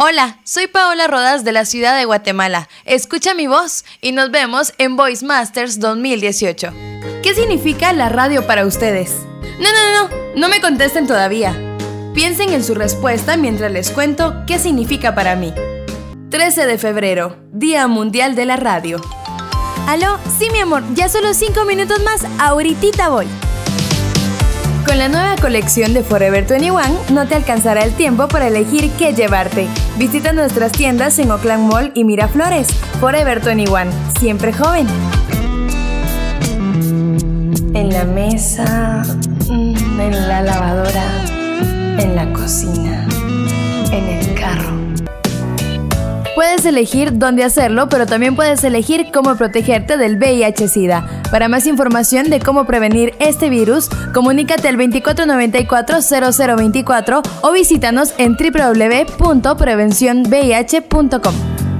Hola, soy Paola Rodas de la ciudad de Guatemala. Escucha mi voz y nos vemos en Voice Masters 2018. ¿Qué significa la radio para ustedes? No me contesten todavía. Piensen en su respuesta mientras les cuento qué significa para mí. 13 de febrero, Día Mundial de la Radio. ¿Aló? Sí, mi amor, ya solo 5 minutos más, ahorita voy. Con la nueva colección de Forever 21, no te alcanzará el tiempo para elegir qué llevarte. Visita nuestras tiendas en Oakland Mall y Miraflores. Forever 21, siempre joven. En la mesa, en la lavadora, en la cocina, en el carro. Puedes elegir dónde hacerlo, pero también puedes elegir cómo protegerte del VIH-Sida. Para más información de cómo prevenir este virus, comunícate al 2494-0024 o visítanos en www.prevencionvih.com.